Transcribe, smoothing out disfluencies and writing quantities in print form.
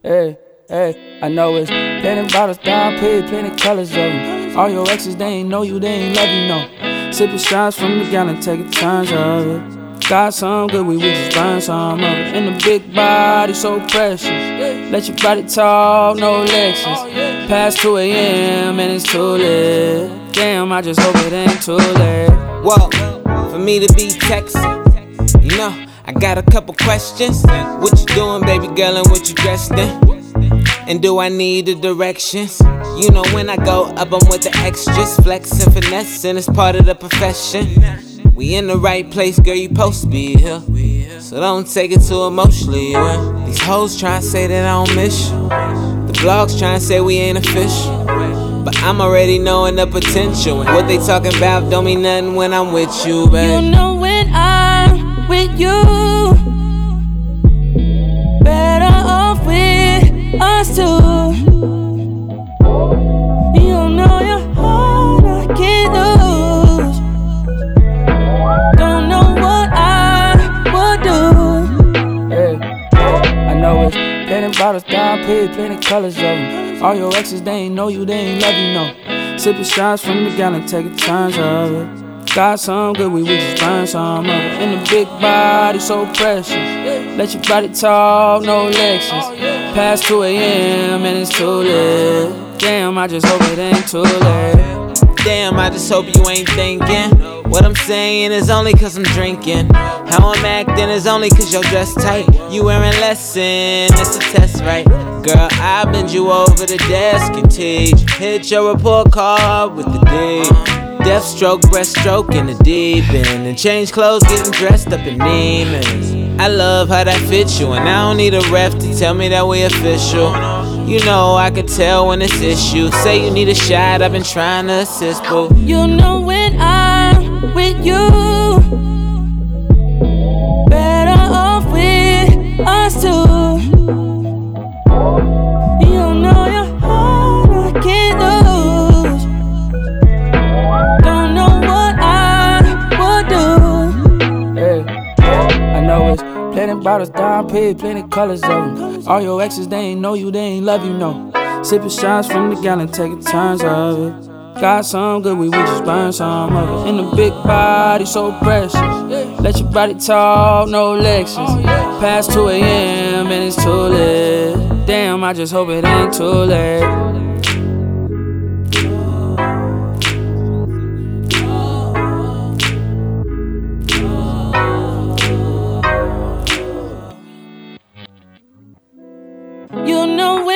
Hey, hey, I know it's plenty bottles down, plenty colors of them. All your exes, they ain't know you, they ain't love you, no. Sipping shots from the gallon, taking turns of it. Got some good, we just burn some of it. In the big body, so precious. Let your body talk, no Lexus. Past 2 a.m. and it's too late. Damn, I just hope it ain't too late. Whoa, for me to be texting, you know, I got a couple questions. What you doing, baby girl, and what you dressed in? And do I need the directions? You know when I go up, I'm with the extras. Flex and finesse, and it's part of the profession. We in the right place, girl, you supposed to be here. So don't take it too emotionally, yeah. These hoes tryna say that I don't miss you. The blogs tryna say we ain't official. But I'm already knowing the potential. And what they talking about don't mean nothing when I'm with you, babe. You know when I'm with you, better off with us two. You know your heart I can't lose. Don't know what I would do. Hey, I know it's plenty bottles down, plenty colors of them. All your exes, they ain't know you, they ain't love you, no. Sipping shots from the gallon, taking turns of it. Got some good, we just burn some of it. In the big body, so precious. Let your body talk, no Lexus. Past 2 a.m. and it's too late. Damn, I just hope it ain't too late. Damn, I just hope you ain't thinking. What I'm saying is only cause I'm drinking. How I'm acting is only cause your dress tight. You wearing lesson, it's a test, right? Girl, I bend you over the desk and teach. Hit your report card with the D. Death stroke, breaststroke in the deep end. And change clothes, getting dressed up in Neiman's. I love how that fits you, and I don't need a ref to tell me that we official. You know I could tell when it's issue. Say you need a shot, I've been trying to assist, boo. You know when I'm with you, better off with us two. You know your heart I can't lose. Don't know what I would do. Hey, I know it's plenty bottles down, plenty colors of them. All your exes, they ain't know you, they ain't love you, no. Sipping shots from the gallon, taking turns of it. Got some good, we just burn some of it. In the big body, so precious. Let your body talk, no Lexus. Past 2 a.m. and it's too late. Damn, I just hope it ain't too late. You know